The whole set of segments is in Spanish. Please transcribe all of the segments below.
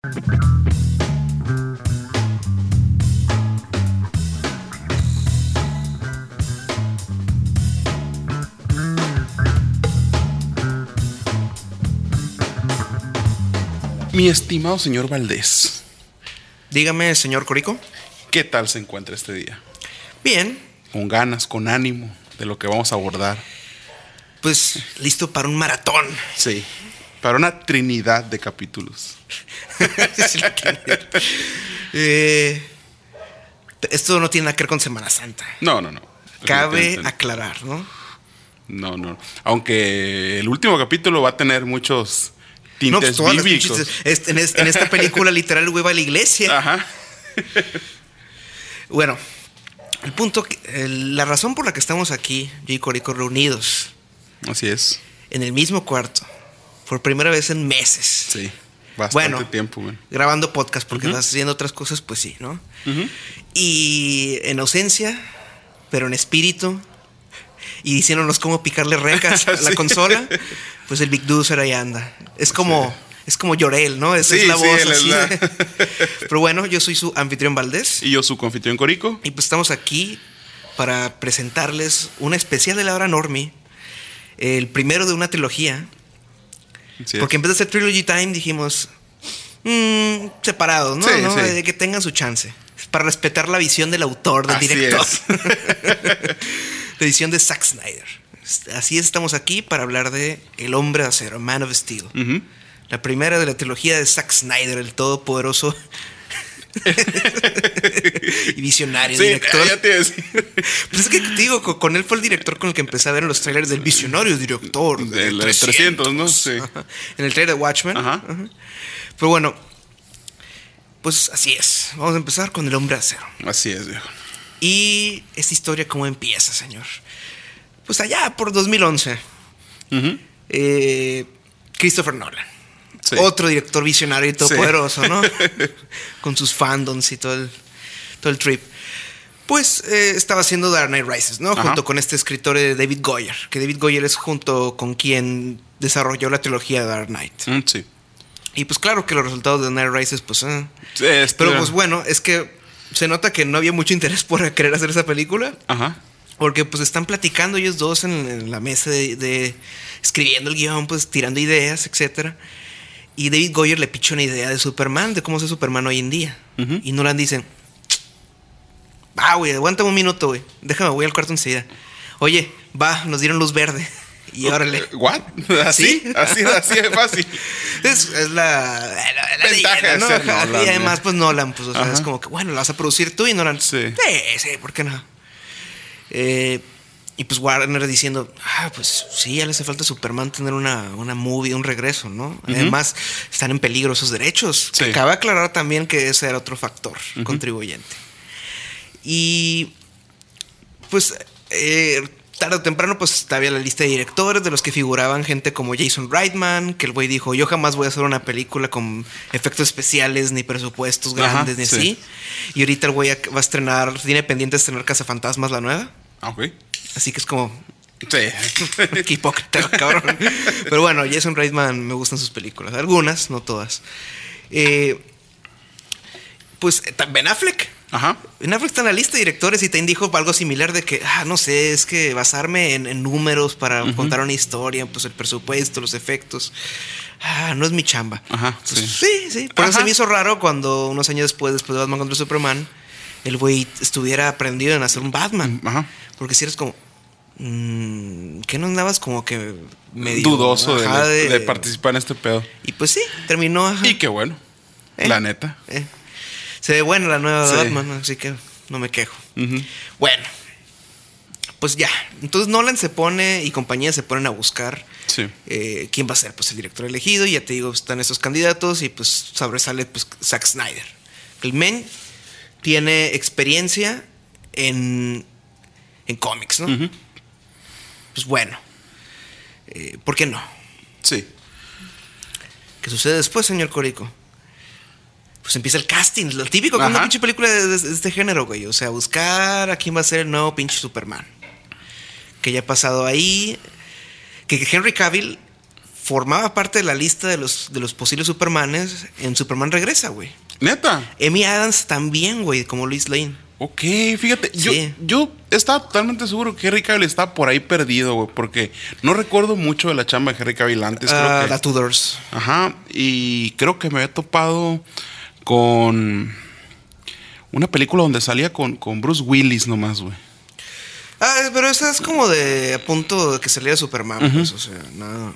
Mi estimado señor Valdés. Dígame, señor Corico. ¿Qué tal se encuentra este día? Bien. Con ganas, con ánimo de lo que vamos a abordar. Pues listo para un maratón. Sí, para una trinidad de capítulos. Esto no tiene nada que ver con Semana Santa. No. Cabe aclarar, ¿no? No. Aunque el último capítulo va a tener muchos tintes bíblicos. En esta película literal el güey va a la iglesia. Ajá. Bueno, el punto, la razón por la que estamos aquí, yo y Corico reunidos. Así es. En el mismo cuarto. Por primera vez en meses. Sí, bastante tiempo, man. Grabando podcast porque vas haciendo otras cosas, pues sí, ¿no? Y en ausencia, pero en espíritu, y diciéndonos cómo picarle recas a la consola, pues el Big Dozer ahí anda. Es como Llorel, ¿no? Esa es la voz así. Pero bueno, yo soy su anfitrión Valdés. Y yo su anfitrión Corico. Y pues estamos aquí para presentarles un especial de la hora normie. El primero de una trilogía. Porque en vez de hacer Trilogy Time dijimos separados, ¿no? Sí. De que tengan su chance. Para respetar la visión del autor, del director. La visión de Zack Snyder. Así es, estamos aquí para hablar de El Hombre de Acero, Man of Steel. La primera de la trilogía de Zack Snyder, el todopoderoso y visionario director. Ya te decía. Pues es que te digo, con él fue el director con el que empecé a ver en los trailers del visionario director del 300, ¿no? Sí. Ajá. En el trailer de Watchmen. Ajá. Pero bueno, pues así es. Vamos a empezar con El Hombre de Acero. Así es, viejo. Y esta historia, ¿cómo empieza, señor? Pues allá por 2011. Christopher Nolan. Sí. Otro director visionario y todopoderoso, ¿no? Con sus fandoms y todo el trip. Pues estaba haciendo Dark Knight Rises, ¿no? Junto con este escritor David Goyer. Que David Goyer es junto con quien desarrolló la trilogía de Dark Knight. Sí. Y pues claro que los resultados de Dark Knight Rises, pues... Sí, pero pues bueno, es que se nota que no había mucho interés por querer hacer esa película. Porque pues están platicando ellos dos en la mesa de escribiendo el guión, pues tirando ideas, etcétera. Y David Goyer le pichó una idea de Superman, de cómo es Superman hoy en día. Y Nolan dice: güey, aguántame un minuto, güey. Déjame, voy al cuarto enseguida. Oye, nos dieron luz verde. Y órale. ¿What? ¿Así? ¿Sí? Así de fácil. Es la ventaja, ¿no? de ser Nolan, y además, pues Nolan, pues, o sea, es como que, bueno, la vas a producir tú y Nolan. Sí, ¿por qué no? Y pues Warner diciendo, pues sí, ya le hace falta a Superman tener una movie, un regreso, ¿no? Además, están en peligro esos derechos. Sí. Que cabe aclarar también que ese era otro factor contribuyente. Y pues tarde o temprano pues había la lista de directores de los que figuraban gente como Jason Reitman, que el güey dijo: yo jamás voy a hacer una película con efectos especiales ni presupuestos grandes ni así. Y ahorita el güey va a estrenar, tiene pendiente de estrenar Cazafantasmas, la nueva. Así que es como... Sí. Qué hipócrita, cabrón. Pero bueno, Jason Reitman me gustan sus películas. Algunas, no todas. Pues Ben Affleck. Ben Affleck está en la lista de directores y también dijo algo similar de que, no sé, es que basarme en números para contar una historia, pues el presupuesto, los efectos, no es mi chamba. Sí. Por eso se me hizo raro cuando unos años después de Batman contra Superman, el güey estuviera aprendido en hacer un Batman. Porque si eres como... ¿qué no andabas como que medio dudoso de participar en este pedo? Y pues sí, terminó. Y qué bueno, la neta. Se ve buena la nueva de Batman, así que no me quejo. Bueno, pues ya. Entonces Nolan se pone y compañía se ponen a buscar quién va a ser pues el director elegido. Y ya te digo, están esos candidatos y pues sobresale pues Zack Snyder. El men tiene experiencia en cómics, ¿no? Pues bueno, ¿por qué no? Sí. ¿Qué sucede después, señor Corico? Pues empieza el casting, lo típico con una pinche película de este género, güey. O sea, buscar a quién va a ser el nuevo pinche Superman. Que ya ha pasado ahí. Que Henry Cavill formaba parte de la lista de los posibles Supermanes en Superman Regresa, güey. ¿Neta? Amy Adams también, güey, como Lois Lane. Ok, fíjate, Sí. yo estaba totalmente seguro que Henry Cavill estaba por ahí perdido, güey, porque no recuerdo mucho de la chamba de Henry Cavill antes. Creo que... La Tudors. Ajá, y creo que me había topado con una película donde salía con Bruce Willis nomás, güey. Pero esa es como de a punto de que saliera Superman, pues, o sea, nada.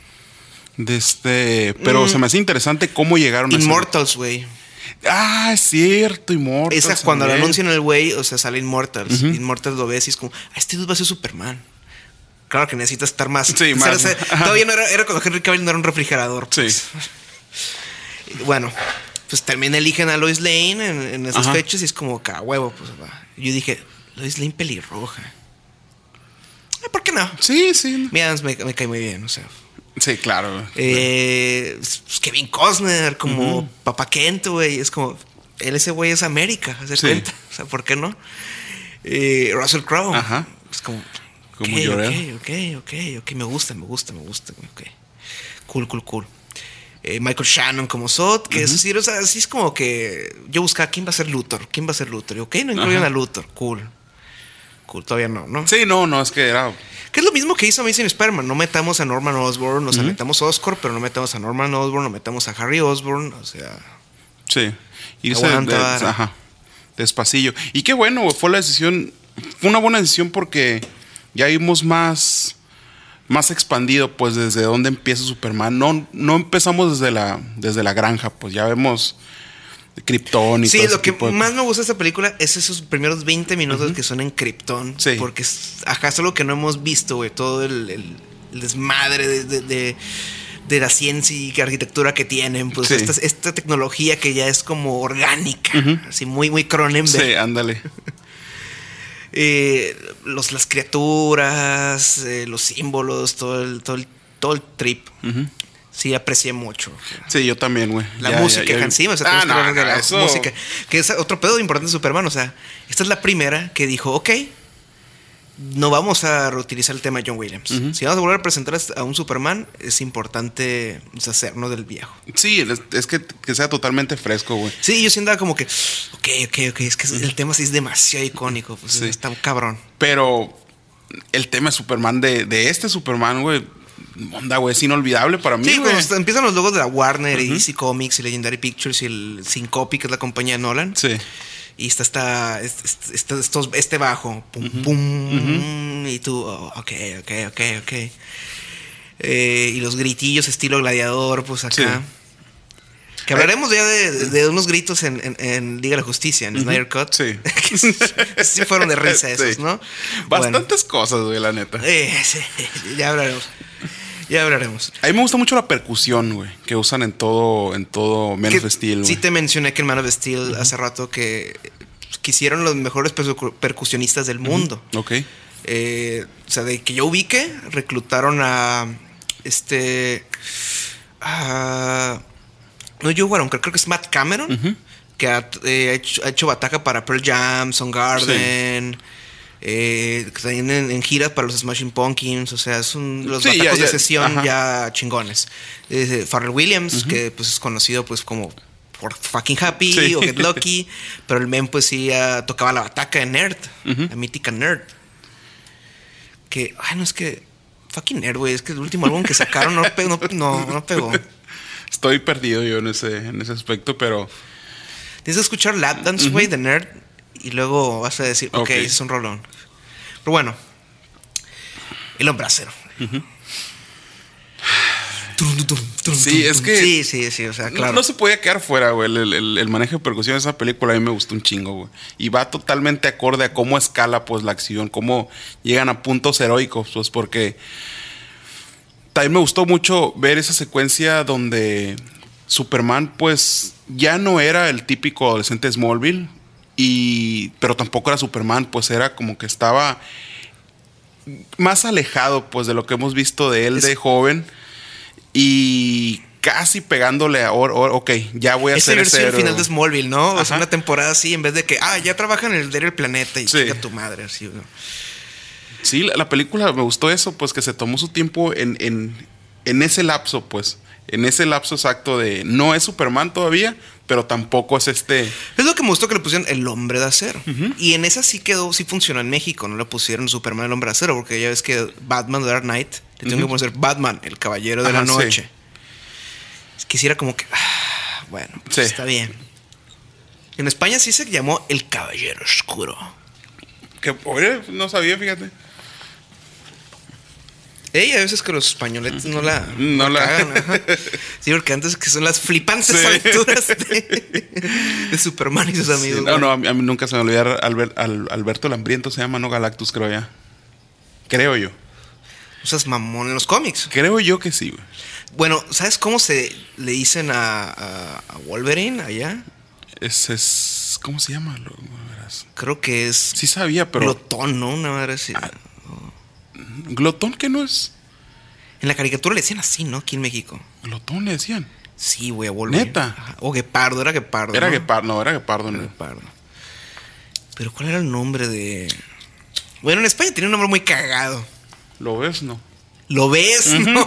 Pero se me hace interesante cómo llegaron a Immortals, güey. Es cierto, Immortals. Esa cuando también. lo anuncian el güey, o sea, sale Immortals. Immortals lo ves y es como, este dude va a ser Superman. Claro que necesitas estar más. Sí, más. Todavía no era cuando Henry Cavill no era un refrigerador. Pues. Sí. Bueno, pues también eligen a Lois Lane en esas fechas y es como, huevo, pues va. Yo dije, Lois Lane pelirroja. ¿Por qué no? Sí. Mira, me cae muy bien, o sea. Sí, claro. Kevin Costner, como Papá Kent, güey. Es como, ese güey es América, ¿se cuenta? O sea, ¿por qué no? Russell Crowe. Ajá. Es como Jor-El. Ok, me gusta, okay. Cool. Michael Shannon como Zod, que es decir, o sea, así es como que yo buscaba quién va a ser Luthor. Y ok, no incluyen a Luthor. Cool, todavía no. Sí, no, es que era... Que es lo mismo que hizo Amazing Spider-Man. No metamos a Norman Osborn, o sea, metamos a Oscorp, pero no metamos a Norman Osborn, no metamos a Harry Osborn, o sea... Sí, irse despacillo. Y qué bueno, güey, fue una buena decisión porque ya vimos más expandido, pues, desde dónde empieza Superman. No empezamos desde la granja, pues, ya vemos Krypton y todo. Sí, lo que más me gusta de esta película es esos primeros 20 minutos que son en Krypton. Sí. Porque es algo que no hemos visto, güey. Todo el desmadre de la ciencia y arquitectura que tienen. Pues sí. esta tecnología que ya es como orgánica. Así muy, muy Cronenberg. Sí, ándale. Las criaturas, los símbolos, todo el trip. Sí, aprecié mucho. Sí, yo también, güey. La música, Hans Zimmer, o sea, música. Que es otro pedo importante de Superman. O sea, esta es la primera que dijo, ok, no vamos a reutilizar el tema de John Williams. Si vamos a volver a presentar a un Superman, es importante deshacernos del viejo. Sí, es que sea totalmente fresco, güey. Sí, yo siento como que, ok, es que el tema sí es demasiado icónico. Pues sí. Está un cabrón. Pero el tema de Superman, de este Superman, güey, onda, güey, es inolvidable para mí. Sí, cuando empiezan los logos de la Warner y DC Comics y Legendary Pictures y el Syncope, que es la compañía de Nolan. Sí. Y está este bajo. Pum, pum. Y tú, ok. Y los gritillos estilo gladiador, pues acá. Sí. Que hablaremos ya de unos gritos en Liga de la Justicia, en Snyder Cut. Sí. Sí fueron de risa esos, ¿no? Bastantes cosas, güey, la neta. Sí, ya hablaremos. A mí me gusta mucho la percusión, güey, que usan en todo Man of Steel. Sí te mencioné que en Man of Steel hace rato que quisieron los mejores percusionistas del mundo. Ok. O sea, de que yo ubique, reclutaron a no Joe Warren, creo que es Matt Cameron, que ha hecho bataca para Pearl Jam, Soundgarden. Sí. También en giras para los Smashing Pumpkins. O sea, son los batacos de sesión ya chingones. Pharrell Williams, que pues es conocido pues como por Fucking Happy o Get Lucky. Pero el men pues sí tocaba la bataca de Nerd, la mítica Nerd. Que, no es que Fucking Nerd, güey, es que el último álbum que sacaron no pegó. Estoy perdido yo en ese aspecto, pero tienes que escuchar Lap Dance, güey, de Nerd. Y luego vas a decir, ok, es un rolón. Pero bueno, el hombre acero. Sí, es que... Sí, o sea, claro. No se podía quedar fuera, güey. El manejo de percusión de esa película a mí me gustó un chingo, güey. Y va totalmente acorde a cómo escala, pues, la acción. Cómo llegan a puntos heroicos, pues, porque... También me gustó mucho ver esa secuencia donde Superman, pues, ya no era el típico adolescente de Smallville. Pero tampoco era Superman, pues era como que estaba más alejado, pues, de lo que hemos visto de él de joven y casi pegándole a ok, ya voy a hacer ese el final de Smallville, ¿no? O sea, una temporada así, en vez de que ya trabajan en el diario El Planeta y chica tu madre, así, ¿no? Sí, la película me gustó eso, pues que se tomó su tiempo en en ese lapso, pues. En ese lapso exacto de no es Superman todavía, pero tampoco es Es lo que me gustó que le pusieron el Hombre de Acero. Y en esa sí quedó, sí funcionó en México. No le pusieron Superman el Hombre de Acero, porque ya ves que Batman The Dark Knight le tengo que poner Batman, el Caballero de la Noche. Sí. Es que era como que, bueno, pues está bien. En España sí se llamó El Caballero Oscuro. Que, oye, no sabía, fíjate. A veces que los españoles no la cagan, ajá. Sí, porque antes que son las flipantes aventuras de Superman y sus amigos. Sí, a mí nunca se me olvida Alberto el Hambriento se llama, no Galactus, creo ya. Creo yo. O sea, es mamón en los cómics. Creo yo que sí, güey. Bueno, ¿sabes cómo se le dicen a Wolverine allá? ¿Cómo se llama? Creo que es... Sí sabía, pero... Glotón, ¿no? Una madre así. ¿Glotón qué no es? En la caricatura le decían así, ¿no? Aquí en México. ¿Glotón le decían? Sí, güey, a Wolverine. ¿Neta? Ajá. O Guepardo, era Guepardo. Era ¿no? Guepardo, era Guepardo. Era Guepardo. Pero ¿cuál era el nombre de...? Bueno, en España tenía un nombre muy cagado. ¿Lo ves? No. ¿Lo ves? No.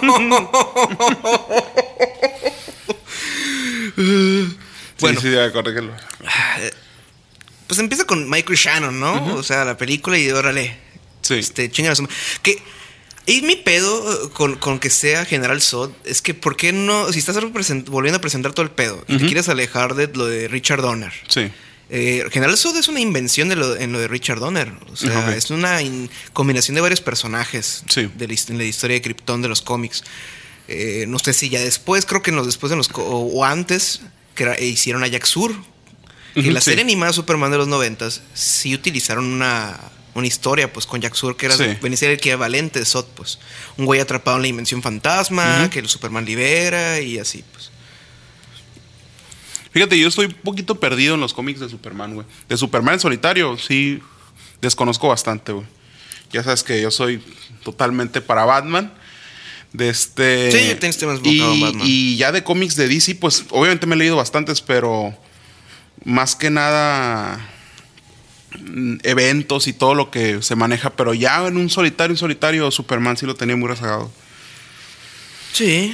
Bueno. Sí, corrígelo. Pues empieza con Michael Shannon, ¿no? O sea, la película y órale. Sí. Chingan a su... Que... Y mi pedo con que sea General Zod es que ¿por qué no? Si estás volviendo a presentar todo el pedo y te quieres alejar de lo de Richard Donner. Sí. General Zod es una invención en lo de Richard Donner. O sea, es una combinación de varios personajes en la historia de Krypton de los cómics. No sé si ya después, creo que o antes, que hicieron a Jack Sur. Que en la serie animada Superman de los 90s sí utilizaron una historia, pues, con Jack Sur, que era venía a ser el equivalente de Zod, pues. Un güey atrapado en la dimensión fantasma, que el Superman libera y así, pues. Fíjate, yo estoy un poquito perdido en los cómics de Superman, güey. De Superman en solitario, sí, desconozco bastante, güey. Ya sabes que yo soy totalmente para Batman. Sí, tienes temas enfocado en Batman. Y ya de cómics de DC, pues, obviamente me he leído bastantes, pero más que nada eventos y todo lo que se maneja, pero ya en un solitario Superman sí lo tenía muy rezagado. Sí.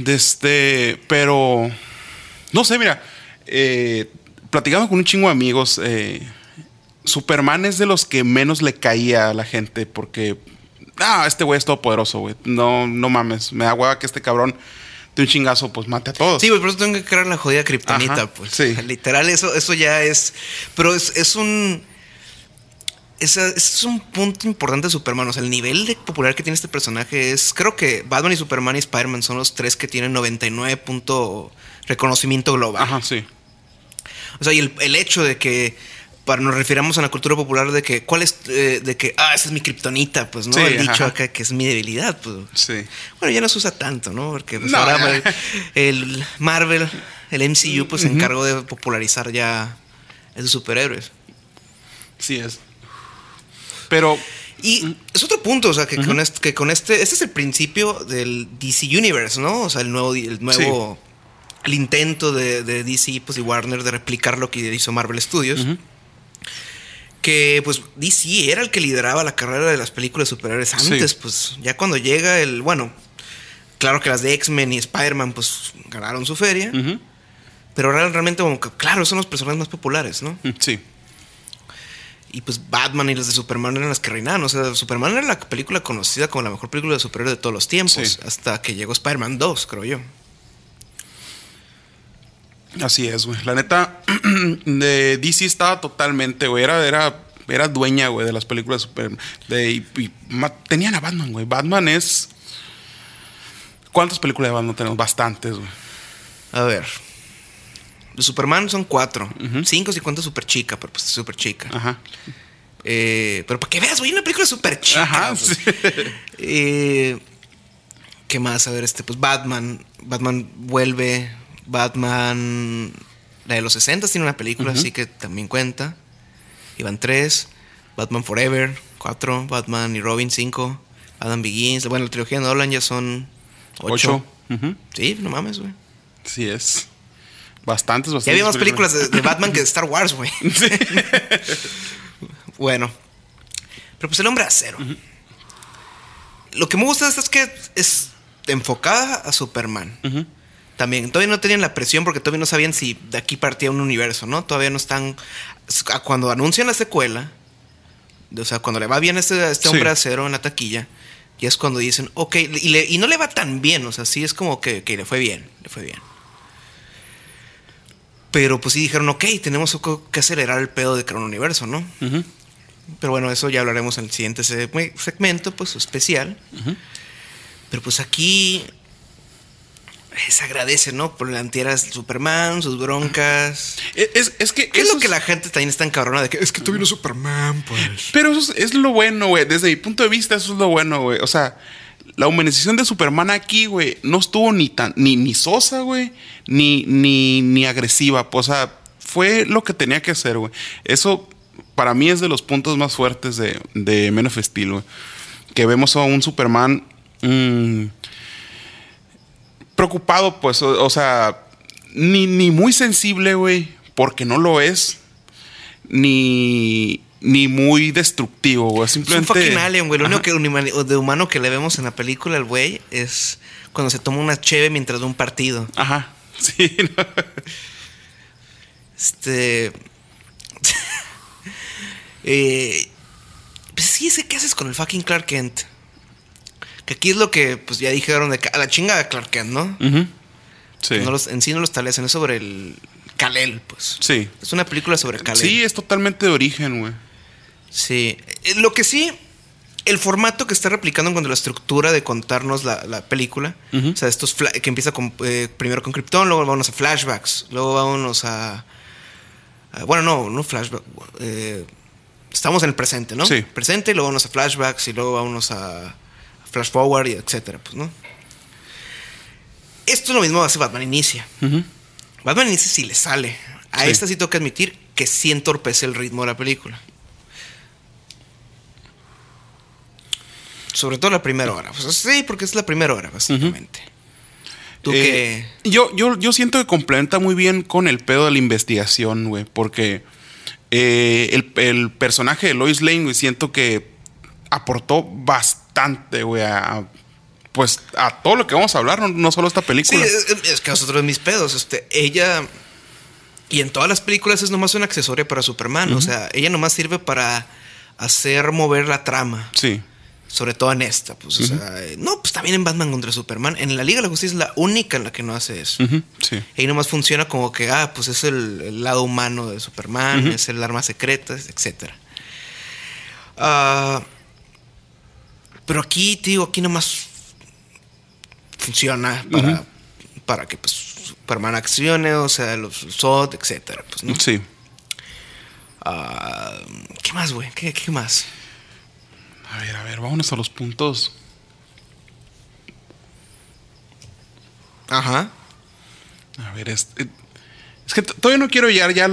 Pero no sé, mira, platicando con un chingo de amigos, Superman es de los que menos le caía a la gente porque este güey es todopoderoso, güey. No mames, me da hueva que este cabrón de un chingazo pues mate a todos. Sí, güey, por eso tengo que crear la jodida kriptonita, pues. Sí. Literal, eso ya es. Pero es un punto importante de Superman. O sea, el nivel de popular que tiene este personaje es... Creo que Batman y Superman y Spider-Man son los tres que tienen 99 punto reconocimiento global. Ajá, sí. O sea, y el hecho de que nos refiramos a la cultura popular de que esa es mi kriptonita, pues, ¿no? Sí, el dicho acá que es mi debilidad, pues. Sí. Bueno, ya no se usa tanto, ¿no? Porque pues, ahora el Marvel, el MCU, pues se encargó de popularizar ya esos superhéroes. Sí es. Pero... Y es otro punto, o sea, que con este es el principio del DC Universe, ¿no? O sea, el nuevo el intento de DC, pues, y Warner de replicar lo que hizo Marvel Studios. Que pues DC era el que lideraba la carrera de las películas de superhéroes antes, pues ya cuando llega claro que las de X-Men y Spider-Man pues ganaron su feria, pero realmente como que, claro, son los personajes más populares, ¿no? Sí. Y pues Batman y las de Superman eran las que reinaban. O sea, Superman era la película conocida como la mejor película de superhéroes de todos los tiempos, hasta que llegó Spider-Man 2, creo yo. Así es, güey. La neta, de DC estaba totalmente, güey. Era dueña, güey, de las películas super. Tenían a Batman, güey. Batman es. ¿Cuántas películas de Batman tenemos? Bastantes, güey. A ver. De Superman son 4. 5 si cuentas Super Chica, pero pues Super Chica. Ajá. Pero para que veas, güey, una película Super Chica. Ajá, pues. Sí. ¿Qué más? A ver, pues Batman. Batman vuelve. Batman, la de los 60 tiene una película, así que también cuenta. Y van 3. Batman Forever, 4. Batman y Robin, 5. Batman Begins. Bueno, la trilogía de Nolan ya son 8. Sí, no mames, güey. Sí es. Bastantes. Ya había más películas de Batman que de Star Wars, güey. Sí. Bueno. Pero pues el Hombre de Acero. Lo que me gusta de esto es que enfocada a Superman. También, todavía no tenían la presión porque todavía no sabían si de aquí partía un universo, ¿no? Todavía no están... Cuando anuncian la secuela, o sea, cuando le va bien a este hombre de acero en la taquilla, y es cuando dicen, ok, y no le va tan bien, o sea, sí es como que le fue bien. Pero pues sí dijeron, ok, tenemos que acelerar el pedo de crear un universo, ¿no? Pero bueno, eso ya hablaremos en el siguiente segmento, pues especial. Pero pues aquí se agradece, ¿no? Por la antiera de Superman, sus broncas. Es que ¿Qué es lo que la gente también está encabrona de que es que tú vino Superman, pues? Pero eso es lo bueno, güey. Desde mi punto de vista, eso es lo bueno, güey. O sea, la humanización de Superman aquí, güey, no estuvo ni sosa, güey, ni agresiva. Pues, o sea, fue lo que tenía que hacer, güey. Eso, para mí, es de los puntos más fuertes de Men of Steel, güey. Que vemos a un Superman preocupado, pues, o sea, ni muy sensible, güey, porque no lo es, ni muy destructivo, güey. Simplemente... Es un fucking alien, güey. Lo único de humano que le vemos en la película al güey es cuando se toma una cheve mientras de un partido. Ajá, sí. No. Pues sí, sé qué haces con el fucking Clark Kent. Que aquí es lo que, pues ya dijeron, a la chinga de Clark Kent, ¿no? Sí. En sí no lo establecen, es sobre el Kal-El, pues. Sí. Es una película sobre Kal-El. Sí, es totalmente de origen, güey. Sí. Lo que sí, el formato que está replicando en cuanto a la estructura de contarnos la película, o sea, estos que empieza primero con Krypton, luego vámonos a flashbacks, luego vámonos bueno, no flashback. Estamos en el presente, ¿no? Sí. Presente, y luego vámonos a flashbacks, y luego vámonos a flash forward, y etcétera, pues, ¿no? Esto es lo mismo que hace Batman Inicia. Batman Inicia sí le sale. A esta sí tengo que admitir que sí entorpece el ritmo de la película. Sobre todo la primera hora. Pues sí, porque es la primera hora, básicamente. ¿Tú qué? Yo siento que complementa muy bien con el pedo de la investigación, güey. Porque el personaje de Lois Lane, güey, siento que aportó bastante, güey, a todo lo que vamos a hablar, no solo esta película. Sí, es que nosotros mis pedos, ella, y en todas las películas es nomás una accesoria para Superman, o sea, ella nomás sirve para hacer mover la trama. Sí. Sobre todo en esta, pues, o sea, no, pues también en Batman contra Superman, en la Liga de la Justicia es la única en la que no hace eso. Sí. Ahí nomás funciona como que, pues es el lado humano de Superman, es el arma secreta, etcétera. Pero aquí, tío, aquí nomás funciona para que pues Superman accione, o sea, los SWAT, etcétera, pues, ¿no? Sí. ¿Qué más, güey? ¿Qué más? A ver, vámonos a los puntos. Ajá. A ver, es que todavía no quiero llegar ya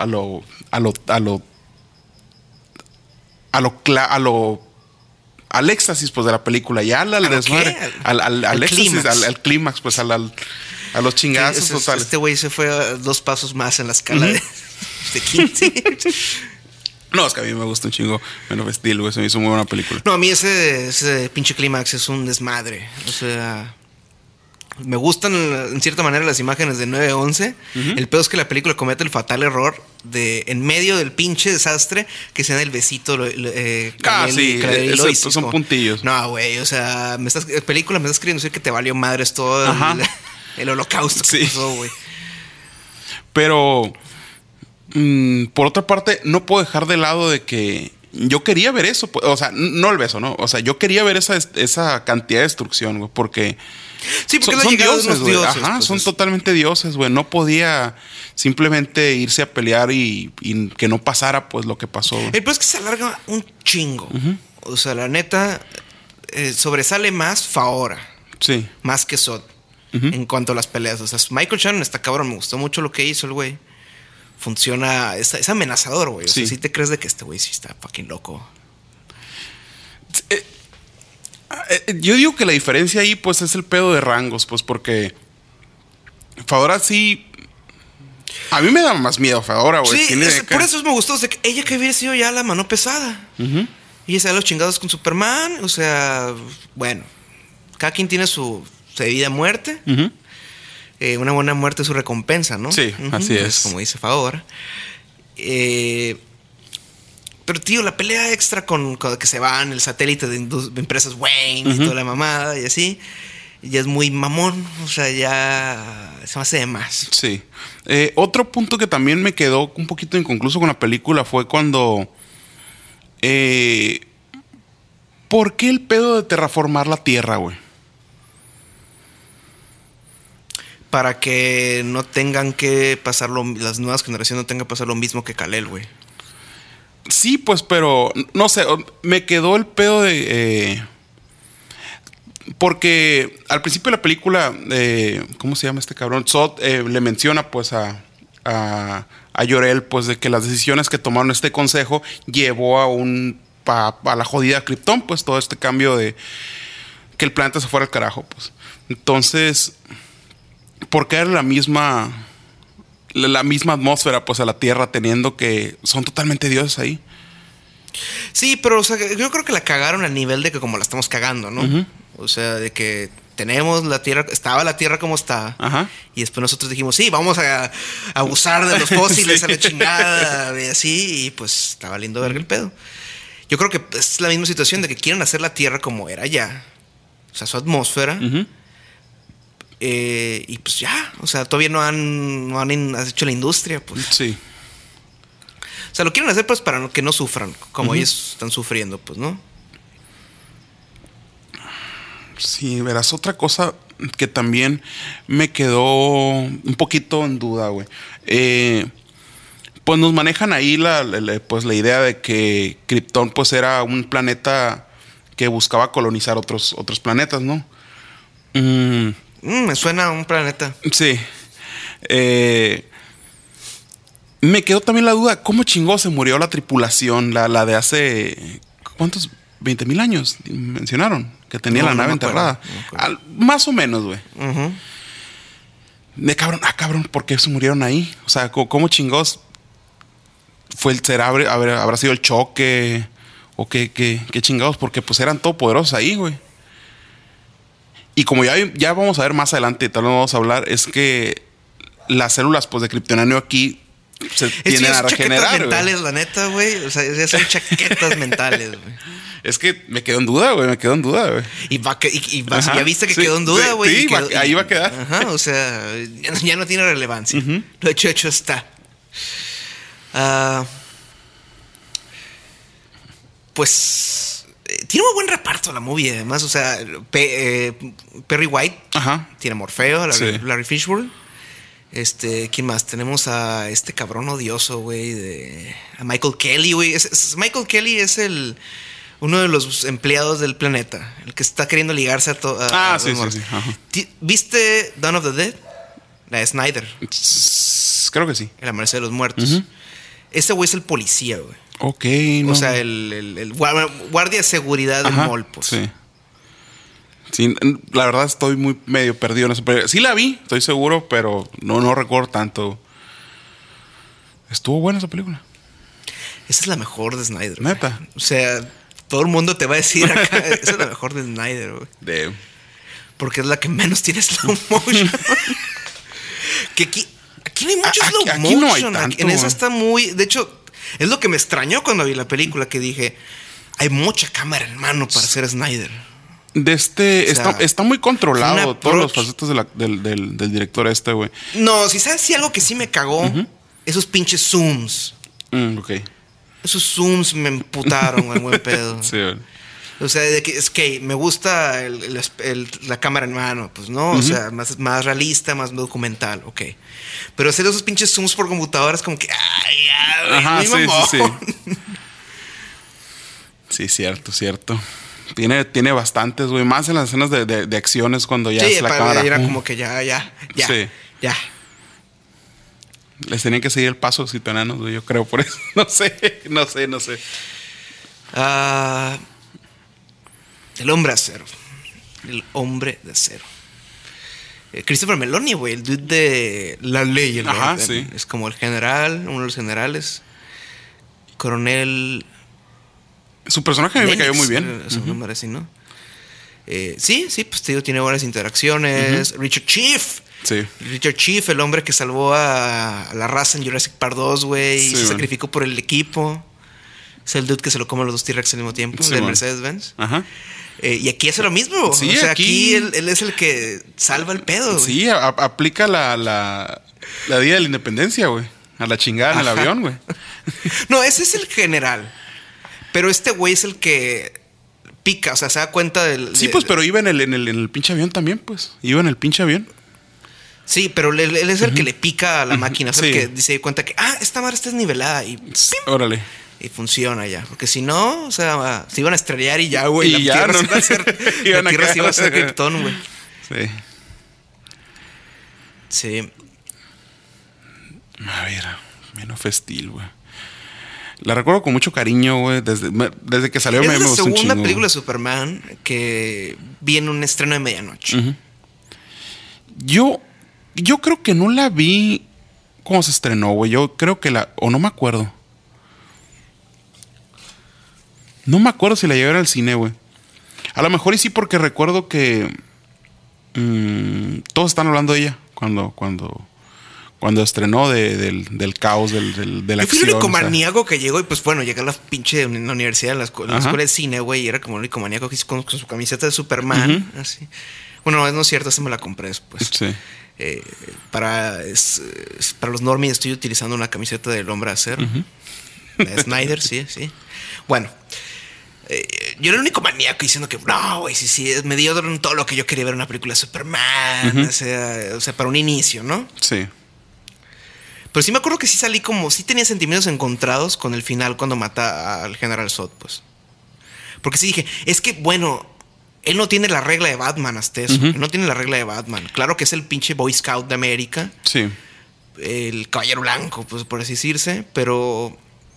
al éxtasis, pues, de la película. Ya al desmadre. Al éxtasis, al clímax, pues, a los chingazos totales. Este güey se fue a 2 pasos más en la escala de 15. No, es que a mí me gusta un chingo Men of Steel, güey. Se me hizo muy buena película. No, a mí ese pinche clímax es un desmadre. O sea, me gustan en cierta manera las imágenes de 9/11. El pedo es que la película comete el fatal error de, en medio del pinche desastre, que se da el besito. Sí, esos son puntillos. No, güey, o sea, película me estás queriendo decir que te valió madres todo el holocausto que pasó, güey. Pero... por otra parte, no puedo dejar de lado de que yo quería ver eso. O sea, no el beso, ¿no? O sea, yo quería ver esa cantidad de destrucción, güey. Porque, sí, porque son dioses, güey. Ajá, pues son totalmente dioses, güey. No podía simplemente irse a pelear y que no pasara, pues, lo que pasó, güey. El problema es que se alarga un chingo. O sea, la neta, sobresale más Faora. Sí. Más que Zod. En cuanto a las peleas. O sea, Michael Shannon está cabrón. Me gustó mucho lo que hizo el güey. Funciona, es amenazador, güey. O sea, sí te crees de que este güey sí está fucking loco. Yo digo que la diferencia ahí, pues, es el pedo de rangos, pues, porque Fedora sí... A mí me da más miedo Fedora, güey. Sí, por eso me gustó. O sea, que ella que hubiera sido ya la mano pesada. Y ella se da los chingados con Superman. O sea, bueno, cada quien tiene su de vida a muerte. Una buena muerte es su recompensa, ¿no? Sí, así es. Como dice Favor. Pero, tío, la pelea extra con que se van, el satélite de empresas Wayne y toda la mamada y así, ya es muy mamón. O sea, ya se me hace de más. Sí. Otro punto que también me quedó un poquito inconcluso con la película fue cuando... ¿por qué el pedo de terraformar la Tierra, güey? Para que no tengan que pasar las nuevas generaciones no tengan que pasar lo mismo que Kal-El, güey. Sí, pues, pero no sé, me quedó el pedo de... porque al principio de la película, ¿cómo se llama este cabrón? Zod le menciona pues a Jor-El pues de que las decisiones que tomaron este consejo llevó a la jodida Krypton, pues todo este cambio de que el planeta se fuera al carajo, pues. Entonces, ¿por qué era la misma atmósfera pues a la Tierra teniendo que son totalmente dioses ahí? Sí, pero o sea, yo creo que la cagaron al nivel de que como la estamos cagando, ¿no? O sea, de que tenemos la Tierra, estaba la Tierra como está. Y después nosotros dijimos, sí, vamos a abusar de los fósiles a la chingada y así, y pues estaba lindo verga el pedo. Yo creo que es la misma situación de que quieren hacer la Tierra como era ya. O sea, su atmósfera. Y pues ya, o sea, todavía no han hecho la industria, pues. Sí. O sea, lo quieren hacer pues para que no sufran, como ellos están sufriendo, pues, ¿no? Sí, verás, otra cosa que también me quedó un poquito en duda, güey. Pues nos manejan ahí la idea de que Krypton pues era un planeta que buscaba colonizar otros planetas, ¿no? Me suena a un planeta. Sí. Me quedó también la duda, ¿cómo chingó se murió la tripulación? La de hace... ¿cuántos? 20,000 años mencionaron que tenía la nave enterrada. Más o menos, güey. De cabrón, ¿por qué se murieron ahí? O sea, ¿cómo chingos habrá sido el choque? ¿O qué chingados? Porque pues eran todopoderosos ahí, güey. Y como ya vamos a ver más adelante, tal vez vamos a hablar, es que las células pues de kryptonio aquí se tienden a regenerar. Chaquetas mentales, la neta, güey. O sea, ya son chaquetas mentales, güey. Es que me quedó en duda, güey. Ya viste que quedó en duda, güey. Sí, ahí va a quedar. Ajá, o sea, ya no tiene relevancia. Lo hecho está. Pues tiene un buen reparto la movie, además. O sea, Perry White tiene a Morfeo, Larry Fishburne. ¿Quién más? Tenemos a este cabrón odioso, güey, a Michael Kelly, güey. Michael Kelly es uno de los empleados del planeta, el que está queriendo ligarse a sí. ¿Viste Dawn of the Dead? La de Snyder. Creo que sí. El amanecer de los muertos. Ese güey es el policía, güey. Ok. O sea, el guardia de seguridad del mall, pues. Sí, la verdad estoy muy medio perdido en eso. Sí la vi, estoy seguro, pero no recuerdo tanto. Estuvo buena esa película. Esa es la mejor de Snyder. Neta. Güey. O sea, todo el mundo te va a decir acá, esa es la mejor de Snyder, güey. Porque es la que menos tiene slow motion. Que aquí no hay mucho slow motion. Aquí no hay tanto, en esa está muy... De hecho, es lo que me extrañó cuando vi la película, que dije, hay mucha cámara en mano para hacer Snyder. Está muy controlado todos los facetas del director güey. No, si sabes si algo que sí me cagó, esos pinches zooms. Ok. Esos zooms me emputaron, güey, buen pedo. Sí, güey. O sea, es que me gusta la cámara en mano, pues, ¿no? O sea, más realista, más documental, ok. Pero hacer esos pinches zooms por computadora es como que, ay, ya, sí. Sí, cierto. Tiene bastantes, güey. Más en las escenas de acciones cuando ya es la cámara. Era como que ya. Sí. Ya. Les tenían que seguir el paso los enanos, güey. Yo creo por eso. No sé. El hombre acero. El hombre de acero. Christopher Meloni, güey. El dude de La Ley. Sí. Es como el general, uno de los generales. Coronel... Su personaje a mí me cayó muy bien. Es un nombre así, ¿no? Sí, pues te digo, tiene buenas interacciones. Richard Chief. Sí. Richard Chief, el hombre que salvó a la raza en Jurassic Park 2, güey, y se sacrificó por el equipo. Es el dude que se lo come a los dos T-Rex al mismo tiempo, del Mercedes-Benz. Ajá. Y aquí hace lo mismo. Sí, o sea, aquí él es el que salva el pedo. Sí, aplica la Día de la Independencia, güey. A la chingada en el avión, güey. No, ese es el general. Pero este güey es el que pica, o sea, se da cuenta del... Sí, pues, pero iba en el pinche avión también, pues. Iba en el pinche avión. Sí, pero él es el que le pica a la máquina. Es el que se da cuenta que, esta madre está desnivelada y... ¡pim! Órale. Y funciona ya. Porque si no, o sea, se iban a estrellar y ya, güey. Y ya, la Tierra sí iba a ser Krypton, güey. Sí. Sí. A ver, Man of Steel, güey. La recuerdo con mucho cariño, güey. Desde que salió me gustó un chingo. Es la segunda película de Superman que vi en un estreno de medianoche. Yo creo que no la vi cuando se estrenó, güey. Yo creo que o no me acuerdo. No me acuerdo si la llevé al cine, güey. A lo mejor y sí, porque recuerdo que todos están hablando de ella cuando estrenó del caos, de la acción. Yo fui el único maníaco que llegó y pues bueno, llegué a la pinche universidad, a la escuela de cine, güey, y era como el único maníaco que hizo con su camiseta de Superman, así. Bueno, no es cierto, esa me la compré después. Sí. Para los normies estoy utilizando una camiseta del Hombre de Acero. De Snyder, sí. Bueno, yo era el único maníaco diciendo que no, güey, sí, me dio todo lo que yo quería ver en una película de Superman, o sea, para un inicio, ¿no? Sí. Pero sí me acuerdo que sí salí como, sí tenía sentimientos encontrados con el final cuando mata al General Zod, pues. Porque sí dije, es que, bueno, él no tiene la regla de Batman hasta eso. Él no tiene la regla de Batman. Claro que es el pinche Boy Scout de América. Sí. El caballero blanco, pues por así decirse, pero...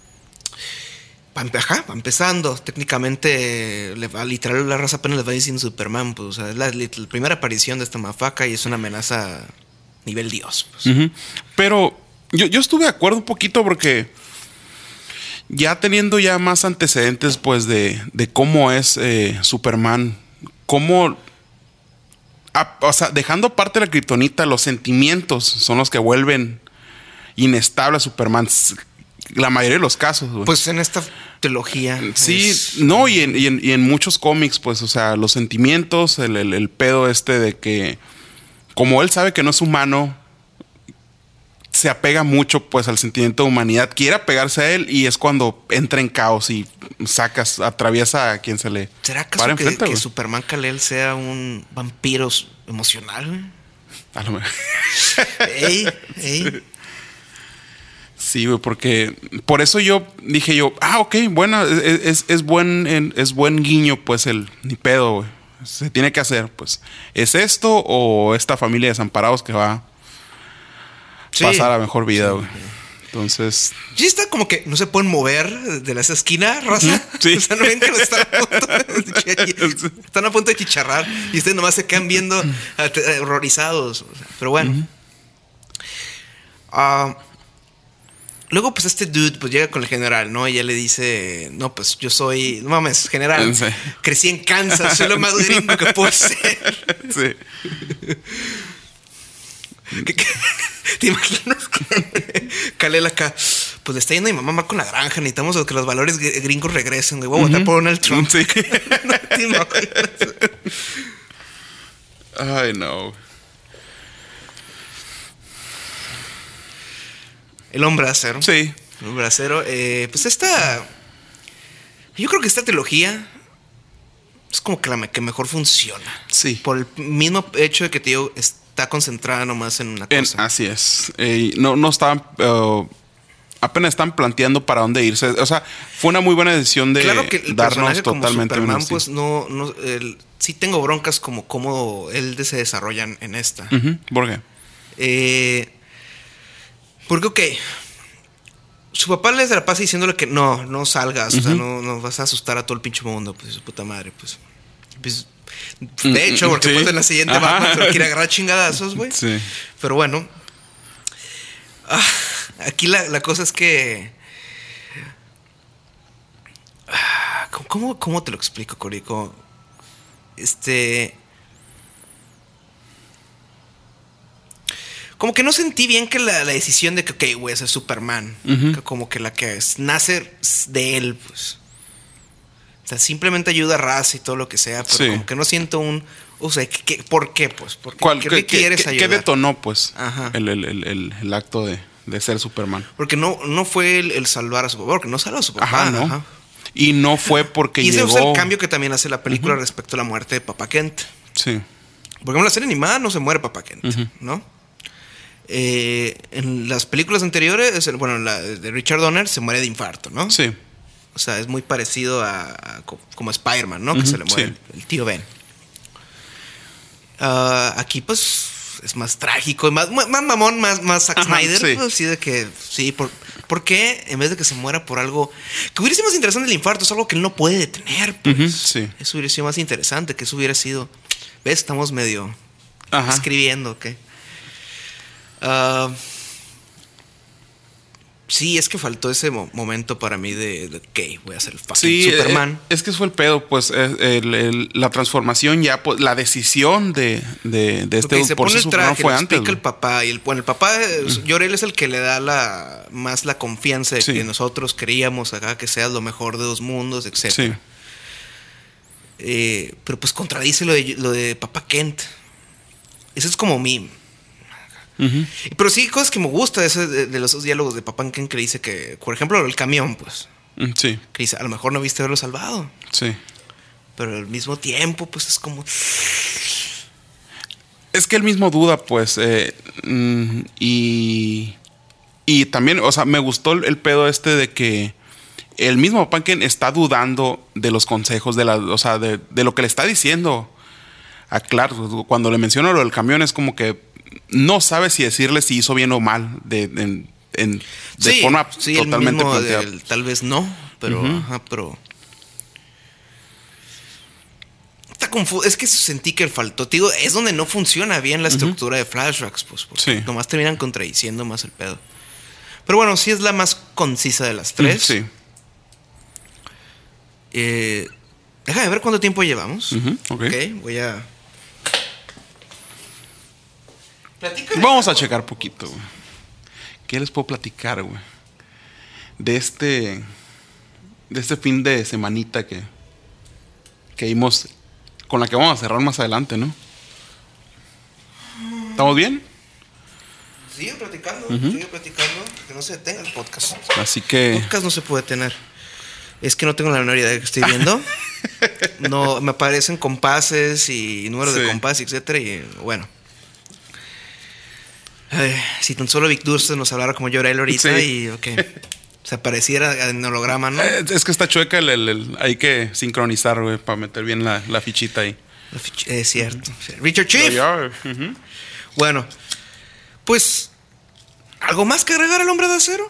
va empezando. Técnicamente, literal, la raza apenas le va diciendo Superman. Pues, o sea, es la primera aparición de esta mafaca y es una amenaza nivel Dios. Pues. Pero yo estuve de acuerdo un poquito porque ya teniendo ya más antecedentes, pues, de cómo es Superman, cómo... o sea, dejando aparte la kriptonita, los sentimientos son los que vuelven inestable a Superman. La mayoría de los casos, güey. Pues en esta trilogía. Sí, no, y en muchos cómics, pues, o sea, los sentimientos, el pedo de que, como él sabe que no es humano, se apega mucho, pues, al sentimiento de humanidad. Quiere apegarse a él y es cuando entra en caos y atraviesa a quien se le... ¿Será acaso que Superman Kal-El sea un vampiro emocional, güey? A lo mejor. Ey. Sí, güey, porque por eso yo dije ok, bueno, es buen guiño, pues, ni pedo, güey. Se tiene que hacer, pues. ¿Es esto o esta familia de desamparados que va a pasar a mejor vida, güey? Entonces... Sí, está como que no se pueden mover de esa esquina, raza. Sí. O sea, no ven que están a punto de chicharrar y ustedes nomás se quedan viendo horrorizados. O sea, pero bueno. Luego, pues, este dude pues llega con el general, ¿no? Y ella le dice, no, pues, yo soy... No mames, general. Sí. Crecí en Kansas, soy lo más gringo que puedo ser. Sí. ¿Te imaginas que Kal-El acá? Pues le está yendo a mi mamá con la granja. Necesitamos que los valores gringos regresen, güey. Voy a votar por Donald Trump. Sí. No te imaginas. Ay, no. El Hombre de Acero. Sí. El Hombre de Acero. Pues yo creo que esta trilogía es como que la que mejor funciona. Sí. Por el mismo hecho de que, tío, está concentrada nomás en una cosa. Así es. No estaban... apenas están planteando para dónde irse. O sea, fue una muy buena decisión de claro que el darnos totalmente como Superman, pues sí tengo broncas como cómo él se desarrolla en esta. ¿Por qué? Porque, ok, su papá le la pasa diciéndole que no salgas, o sea, no vas a asustar a todo el pinche mundo, pues su puta madre, pues de hecho, porque pues en la siguiente Batman se lo quiere agarrar chingadazos, güey. Sí. Pero bueno, aquí la cosa es que ¿cómo te lo explico, Corico? Como que no sentí bien que la decisión de que, ok, güey, ese es Superman. Que como que la que nace de él, pues. O sea, simplemente ayuda a raza y todo lo que sea, pero como que no siento o sea, ¿por qué, pues? ¿Qué quieres ayudar? ¿Qué detonó, pues, el acto de ser Superman? Porque no fue el salvar a Superman, porque no salvó a Superman. Ajá, ¿no? Ajá. Y no fue porque y ese llegó... es el cambio que también hace la película respecto a la muerte de Papá Kent. Sí. Porque en la serie animada no se muere Papá Kent, ¿no? En las películas anteriores, bueno, la de Richard Donner se muere de infarto, ¿no? Sí. O sea, es muy parecido a como Spider-Man, ¿no? Que se le muere el tío Ben. Aquí, pues, es más trágico, más mamón, más Zack Snyder. Sí. Pues, sí, de que, sí, ¿por qué en vez de que se muera por algo que hubiera sido más interesante? El infarto es algo que él no puede detener, pues. Sí. Eso hubiera sido más interesante, que eso hubiera sido... ¿Ves? Estamos medio escribiendo, ¿ok? Sí, es que faltó ese momento para mí de ok, voy a ser el fucking Superman. Es que fue el pedo, pues, la transformación ya, pues, la decisión de se pone el traje, fue le antes. Explica el papá, y el papá, Jor-El es el que le da más la confianza de que nosotros queríamos acá que seas lo mejor de dos mundos, etc. Sí. Pero pues contradice lo de Papá Kent. Eso es como mi... Pero sí, cosas que me gusta de los diálogos de Papá Kent, que dice que, por ejemplo, el camión, pues. Sí. Que dice, a lo mejor no viste haberlo salvado. Sí. Pero al mismo tiempo, pues es como... Es que él mismo duda, pues. Y también, o sea, me gustó el pedo de que el mismo Papá Kent está dudando de los consejos, de lo que le está diciendo a Clark. Cuando le menciona lo del camión, es como que no sabe si decirle si hizo bien o mal de forma totalmente planteada. Tal vez no, pero pero está confuso. Es que sentí que faltó, digo, es donde no funciona bien la estructura de flashbacks, pues, porque nomás terminan contradiciendo más el pedo. Pero bueno, sí es la más concisa de las tres. Sí. Déjame ver cuánto tiempo llevamos. Okay. Voy a... Vamos a checar poquito, güey. ¿Qué les puedo platicar, güey? De este fin de semanita que vimos, con la que vamos a cerrar más adelante, ¿no? ¿Estamos bien? Sigue platicando, que no se detenga el podcast. Así que... El podcast no se puede detener. Es que no tengo la menor idea de que estoy viendo. No, me aparecen compases y números de compás, etcétera, y bueno. Si tan solo Vic Durst nos hablara como Jor-El ahorita y se apareciera en holograma, ¿no? Es que está chueca, hay que sincronizar, güey, para meter bien la fichita ahí. Es cierto. Richard Chief. Bueno, pues, ¿algo más que agregar al Hombre de Acero?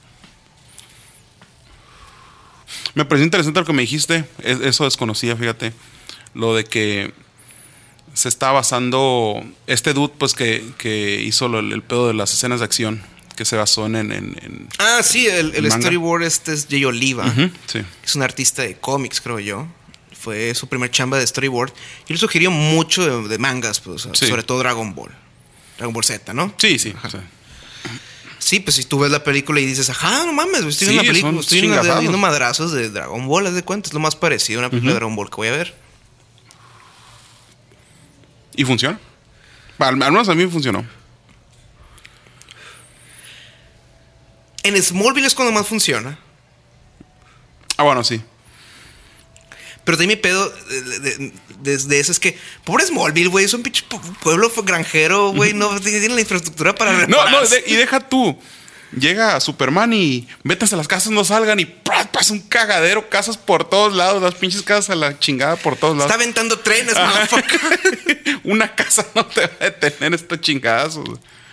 Me pareció interesante lo que me dijiste. Eso desconocía, fíjate. Lo de que se está basando este dude, pues, que hizo el pedo de las escenas de acción, que se basó en sí, el storyboard es Jay Oliva. Sí. Es un artista de cómics, creo yo. Fue su primer chamba de storyboard. Y él sugirió mucho de mangas, pues, sobre todo Dragon Ball Z, ¿no? Sí. Sí, pues si tú ves la película y dices, no mames, estoy en la película, estoy viendo madrazos de Dragon Ball, haz de cuenta, es lo más parecido a una película de Dragon Ball que voy a ver. ¿Y funciona? Al menos a mí funcionó. En Smallville es cuando más funciona. Bueno, sí. Pero de mi pedo desde eso es que pobre Smallville, güey, es un pinche pueblo granjero, güey, no tiene la infraestructura para repararse. Y deja tú. Llega Superman y métanse a las casas, no salgan y pasa un cagadero, casas por todos lados, las pinches casas a la chingada por todos lados. Está aventando trenes, motherfucker. Una casa no te va a detener estos chingazos.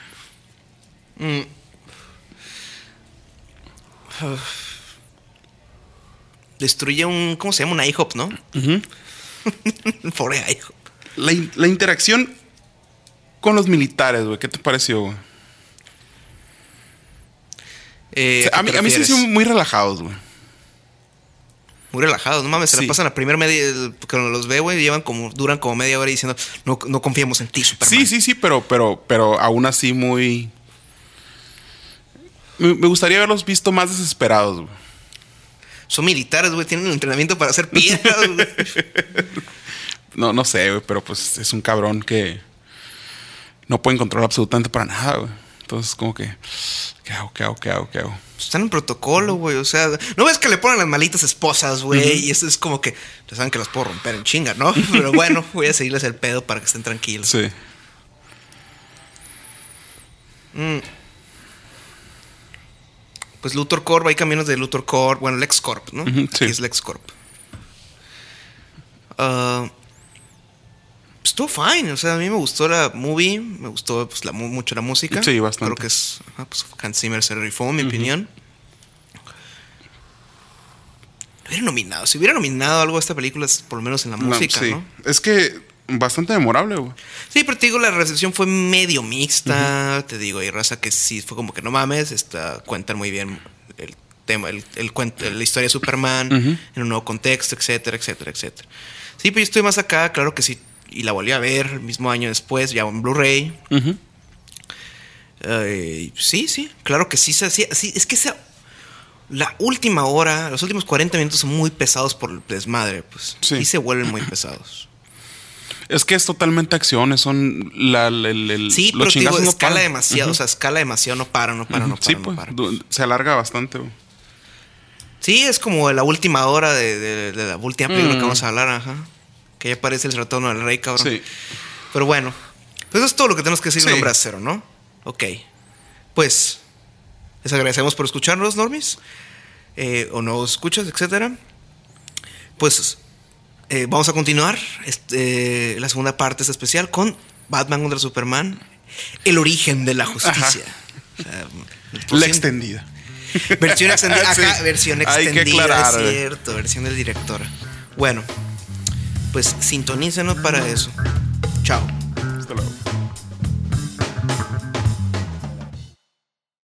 Destruye ¿cómo se llama? Una IHOP, ¿no? Pobre IHOP. La interacción con los militares, güey, ¿qué te pareció, güey? A mí se me hicieron muy relajados, güey. muy relajados. No mames, se Sí. la pasan la primera media. Cuando los veo, güey, duran como media hora diciendo, no confiemos en ti, Superman. Sí, pero aún así muy... Me gustaría haberlos visto más desesperados, güey. Son militares, güey, tienen un entrenamiento para hacer piedras, güey. No sé, güey, pero pues es un cabrón que no pueden controlar absolutamente para nada, güey. Entonces, como que, ¿qué hago? Están en protocolo, güey. O sea, ¿no ves que le ponen las malitas esposas, güey? Y eso es como que ya saben que las puedo romper en chinga, ¿no? Pero bueno, voy a seguirles el pedo para que estén tranquilos. Sí. Pues Luthor Corp, hay caminos de Luthor Corp. Bueno, LexCorp, ¿no? Sí. Aquí es LexCorp. Estuvo fine, o sea, a mí me gustó la movie, me gustó pues, mucho la música. Sí, bastante. Creo que es pues, Hans Zimmer se rifó, en mi opinión. Si hubiera nominado algo a esta película, por lo menos en la música, sí. ¿no? Es que bastante memorable, güey. Sí, pero te digo, la recepción fue medio mixta. Te digo, hay raza que sí fue como que no mames, cuentan muy bien el tema, el cuento, la historia de Superman en un nuevo contexto, etcétera. Sí, pero yo estoy más acá, claro que sí. Y la volví a ver el mismo año después, ya en Blu-ray. Sí, claro que sí. Es que la última hora, los últimos 40 minutos son muy pesados por el desmadre, pues. Sí se vuelven muy pesados. Es que es totalmente acción, son sí, pero digo, escala demasiado, o sea, escala demasiado, no para. Sí, pues, se alarga bastante, güey. Sí, es como la última hora de la última película que vamos a hablar, ajá. Que ya aparece el retorno del rey, cabrón. Sí. Pero bueno, pues eso es todo lo que tenemos que decir en Hombre de Acero, ¿no? Ok. Pues, les agradecemos por escucharnos, normis. O nos escuchas, etcétera. Pues, vamos a continuar la segunda parte de este especial con Batman contra Superman. El origen de la justicia. O sea, la extendida. Versión extendida. Acá, sí. Versión extendida, hay que aclarar, es cierto. Versión del director. Bueno, pues sintonícenos para eso. Chao.